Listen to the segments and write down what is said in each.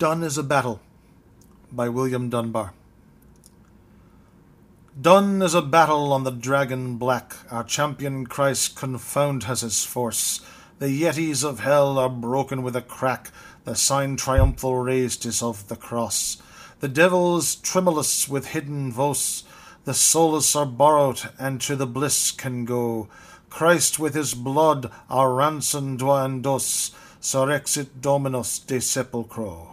Done is a Battle by William Dunbar. Done is a battle on the dragon black, our champion Christ confound has his force. The yetis of hell are broken with a crack, the sign triumphal raised is of the cross. The devil is tremulous with hidden vos, the souls are borrowed and to the bliss can go. Christ with his blood our ransom doa endos, surrexit Dominus de sepulchro.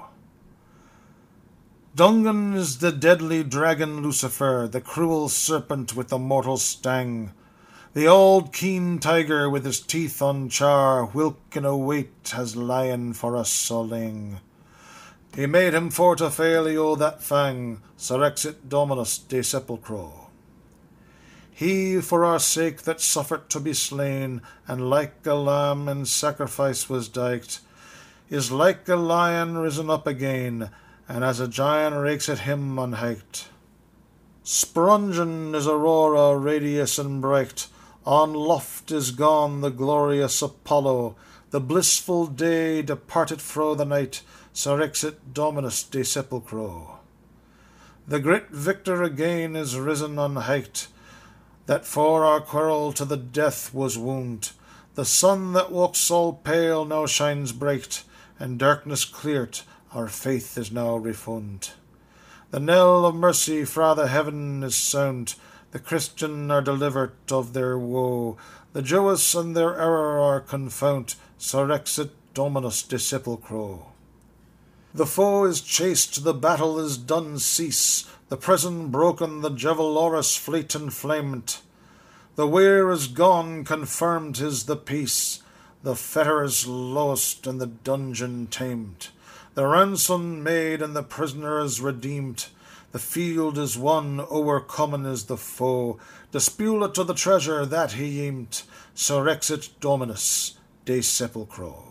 Dungan is the deadly dragon Lucifer, the cruel serpent with the mortal sting. The old keen tiger with his teeth on char, whilk in a wait has lion for us soling. He made him for to failio that fang, surrexit Dominus de sepulchro. He for our sake that suffered to be slain, and like a lamb in sacrifice was dight, is like a lion risen up again, and as a giant rakes at him on height. Sprungen is aurora radius and bright, on loft is gone the glorious Apollo, the blissful day departed fro the night, surrexit Dominus de sepulchro. The great victor again is risen on height, that for our quarrel to the death was wound. The sun that walks all pale now shines bright, and darkness cleared, our faith is now refund. The knell of mercy fra the heaven is sound, the Christian are delivered of their woe. The Jewess and their error are confound, surrexit Dominus de sepulchro. The foe is chased, the battle is done cease, the prison broken, the Javelorus fleet inflamed. The weir is gone, confirmed is the peace, the fetters loosed and the dungeon tamed. The ransom made and the prisoner is redeemed. The field is won, overcomen is the foe. Dispula to the treasure that he aimed, surrexit Dominus de sepulchro.